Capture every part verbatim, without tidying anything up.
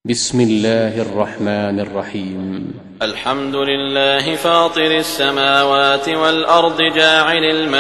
بسم الله الرحمن الرحيم. الحمد لله فاطر السماوات والأرض جاعل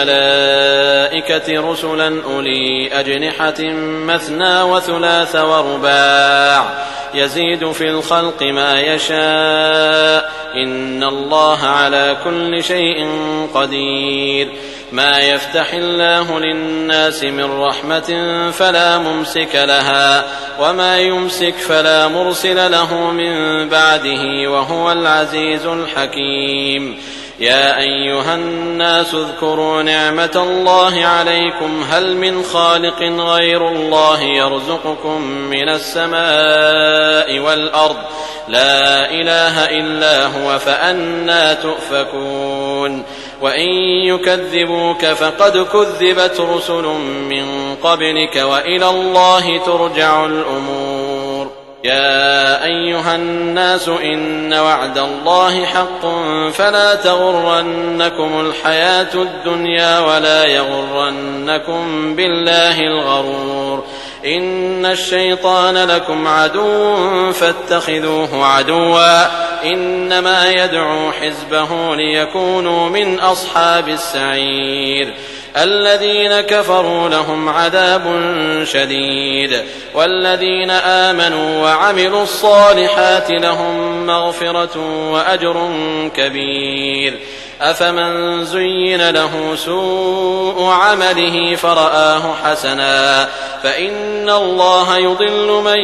الملائكة رسلا أولي أجنحة مثنى وثلاث ورباع يزيد في الخلق ما يشاء إن الله على كل شيء قدير. ما يفتح الله للناس من رحمة فلا ممسك لها وما يمسك فلا مرسل له من بعده وهو العزيز الحكيم. يا أيها الناس اذكروا نعمة الله عليكم هل من خالق غير الله يرزقكم من السماء والأرض لا إله إلا هو فأنى تؤفكون. وإن يكذبوك فقد كذبت رسل من قبلك وإلى الله ترجع الأمور. يا أيها الناس إن وعد الله حق فلا تغرنكم الحياة الدنيا ولا يغرنكم بالله الغرور. إن الشيطان لكم عدو فاتخذوه عدوا إنما يدعو حزبه ليكونوا من أصحاب السعير. الذين كفروا لهم عذاب شديد والذين آمنوا وعملوا الصالحات لهم مغفرة وأجر كبير. أفمن زين له سوء عمله فرآه حسنا فإن الله يضل من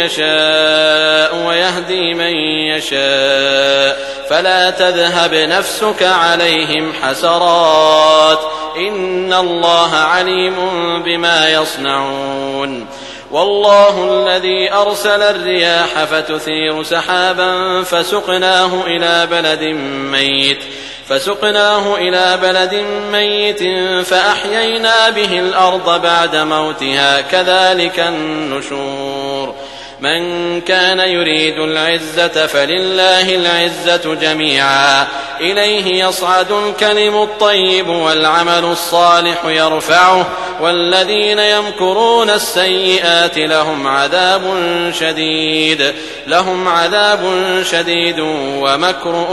يشاء ويهدي من يشاء فلا تذهب نفسك عليهم حسرات إن الله عليم بما يصنعون. والله الذي أرسل الرياح فتثير سحابا فسقناه إلى بلد ميت فسقناه إلى بلد ميت فأحيينا به الأرض بعد موتها كذلك النشور. من كان يريد العزة فلله العزة جميعا إليه يصعد الكلم الطيب والعمل الصالح يرفعه والذين يمكرون السيئات لهم عذاب شديد لهم عذاب شديد ومكر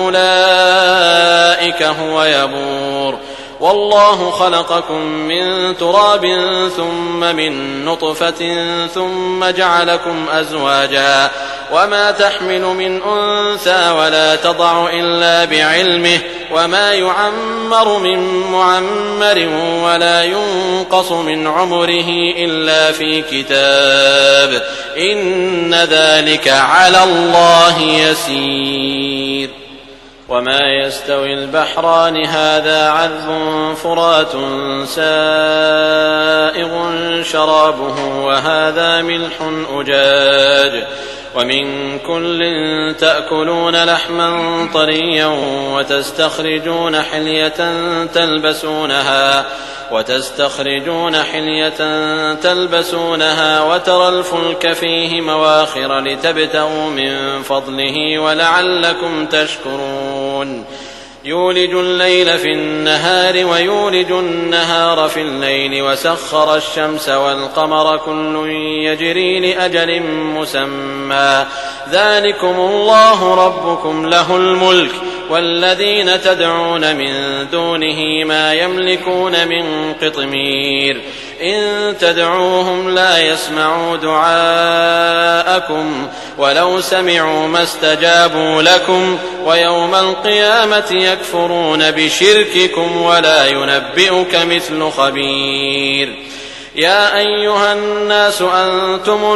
أولئك هو يبور. والله خلقكم من تراب ثم من نطفة ثم جعلكم أزواجا وما تحمل من أنثى ولا تضع إلا بعلمه وما يعمر من معمر ولا ينقص من عمره إلا في كتاب إن ذلك على الله يسير. وما يستوي البحران هذا عذب فرات سائغ شرابه وهذا ملح أجاج ومن كل تأكلون لحما طريا وتستخرجون حلية تلبسونها وتستخرجون حلية تلبسونها وترى الفلك فيه مواخر لتبتغوا من فضله ولعلكم تشكرون. يولج الليل في النهار ويولج النهار في الليل وسخر الشمس والقمر كل يجري لأجل مسمى ذلكم الله ربكم له الملك والذين تدعون من دونه ما يملكون من قطمير. إن تدعوهم لا يسمعوا دعاءكم ولو سمعوا ما استجابوا لكم ويوم القيامة يكفرون بشرككم ولا ينبئك مثل خبير. يا أيها الناس أنتم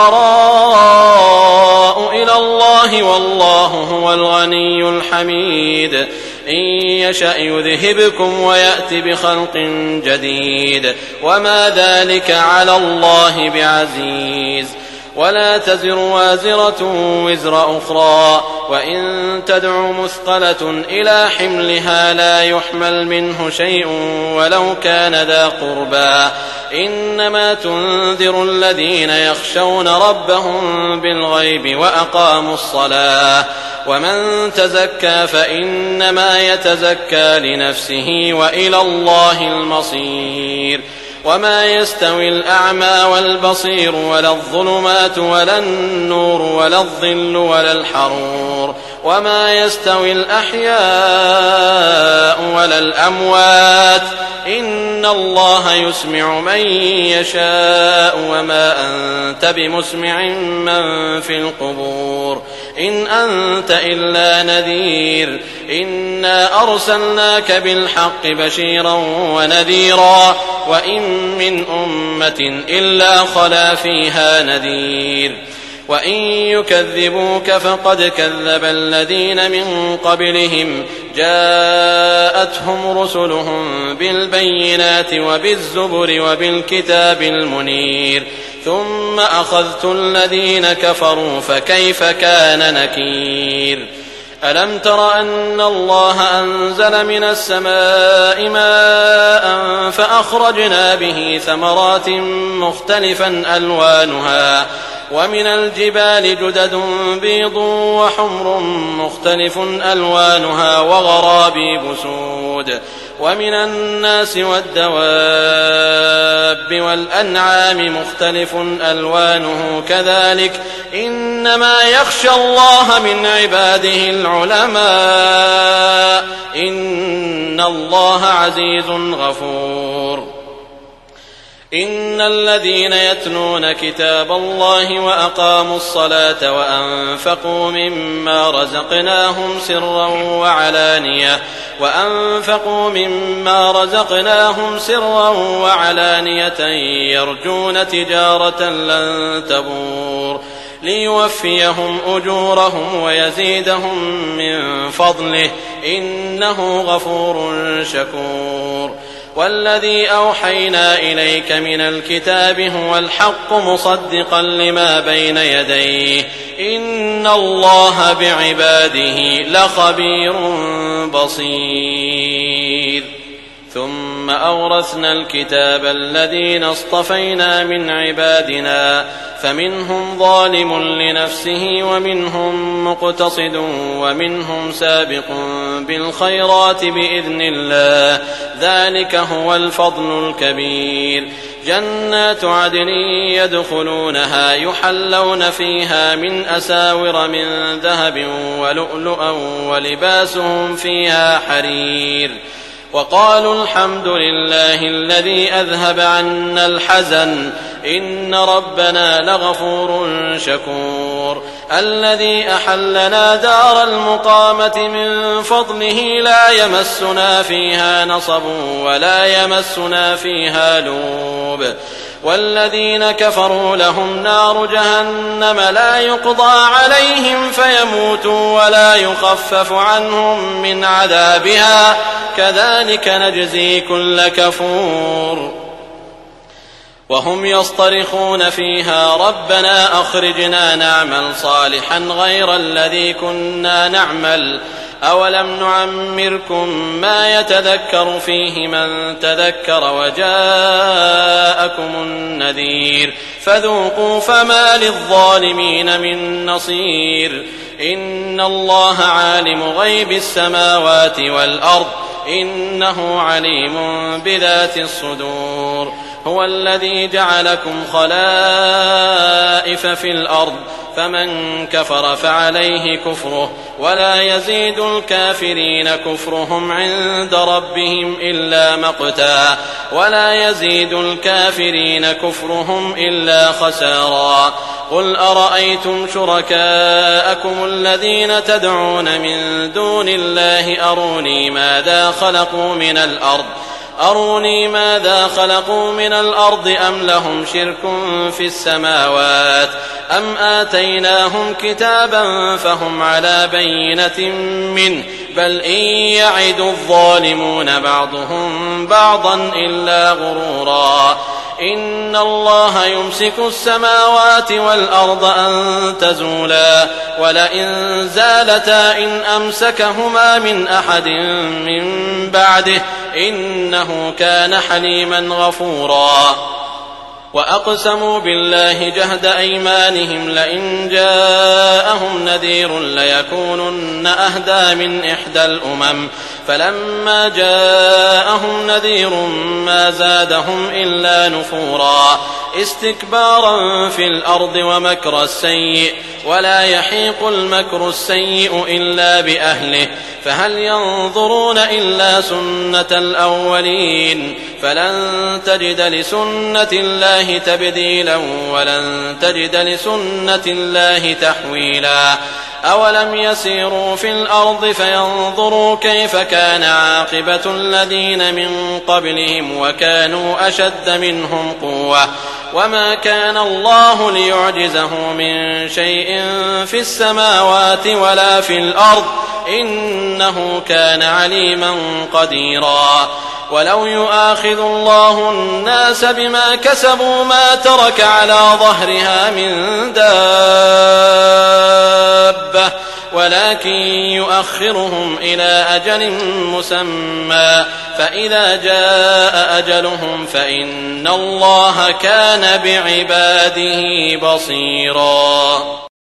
الفقراء إلى الله والله هو الغني الحميد. إن يشأ يذهبكم ويأت بخلق جديد وما ذلك على الله بعزيز. ولا تزر وازرة وزر أخرى وإن تدع مثقلة إلى حملها لا يحمل منه شيء ولو كان ذا قربى إنما تنذر الذين يخشون ربهم بالغيب وأقاموا الصلاة ومن تزكى فإنما يتزكى لنفسه وإلى الله المصير. وما يستوي الأعمى والبصير ولا الظلمات ولا النور ولا الظل ولا الحرور وما يستوي الأحياء ولا الأموات إن الله يسمع من يشاء وما أنت بمسمع من في القبور إن أنت إلا نذير إنا أرسلناك بالحق بشيرا ونذيرا وإن من أمة إلا خلا فيها نذير وإن يكذبوك فقد كذب الذين من قبلهم جاءتهم رسلهم بالبينات وبالزبر وبالكتاب المنير ثم أخذت الذين كفروا فكيف كان نكير ألم تر أن الله أنزل من السماء ماء فأخرجنا به ثمرات مختلفا ألوانها ومن الجبال جدد بيض وحمر مختلف ألوانها وغرابيب سود ومن الناس والدواب والأنعام مختلف ألوانه كذلك إنما يخشى الله من عباده العلماء إن الله عزيز غفور إن الذين يتلون كتاب الله وأقاموا الصلاة وأنفقوا مما رزقناهم سرا وعلانية وأنفقوا مما رزقناهم سرا وعلانية يرجون تجارة لن تبور ليوفيهم أجورهم ويزيدهم من فضله إنه غفور شكور والذي أوحينا إليك من الكتاب هو الحق مصدقا لما بين يديه إن الله بعباده لخبير بصير ثم أورثنا الكتاب الذين اصطفينا من عبادنا فمنهم ظالم لنفسه ومنهم مقتصد ومنهم سابق بالخيرات بإذن الله ذلك هو الفضل الكبير جنات عدن يدخلونها يحلون فيها من أساور من ذهب ولؤلؤا ولباسهم فيها حرير وقالوا الحمد لله الذي أذهب عنا الحزن إن ربنا لغفور شكور الذي أحلنا دار المقامة من فضله لا يمسنا فيها نصب ولا يمسنا فيها لوب والذين كفروا لهم نار جهنم لا يقضى عليهم فيموتوا ولا يخفف عنهم من عذابها كذلك نجزي كل كفور وهم يصطرخون فيها ربنا أخرجنا نعمل صالحا غير الذي كنا نعمل أولم نعمركم ما يتذكر فيه من تذكر وجاءكم النذير فذوقوا فما للظالمين من نصير إن الله عالم غيب السماوات والأرض إنه عليم بذات الصدور هو الذي جعلكم خلائف في الأرض فمن كفر فعليه كفره ولا يزيد الكافرين كفرهم عند ربهم إلا مقتا ولا يزيد الكافرين كفرهم إلا خسارا قل أرأيتم شركاءكم الذين تدعون من دون الله أروني ماذا خلقوا من الأرض أروني ماذا خلقوا من الأرض أم لهم شرك في السماوات أم آتيناهم كتابا فهم على بينة منه بل إن يعد الظالمون بعضهم بعضا إلا غرورا إن الله يمسك السماوات والأرض أن تزولا ولئن زالتا إن أمسكهما من أحد من بعده إنه كان حليما غفورا وأقسموا بالله جهد أيمانهم لئن جاءوا جاءهم نذير ليكونن أهدى من إحدى الأمم فلما جاءهم نذير ما زادهم إلا نفورا استكبارا في الأرض ومكر السيء ولا يحيق المكر السيء إلا بأهله فهل ينظرون إلا سنة الأولين فلن تجد لسنة الله تبديلا ولن تجد لسنة الله تحويلا أولم يسيروا في الأرض فينظروا كيف كان عاقبة الذين من قبلهم وكانوا أشد منهم قوة وما كان الله ليعجزه من شيء في السماوات ولا في الأرض إنه كان عليما قديرا ولو يؤاخذ الله الناس بما كسبوا ما ترك على ظهرها من دابة ولكن يؤخرهم إلى أجل مسمى فإذا جاء أجلهم فإن الله كان بعباده بصيرا.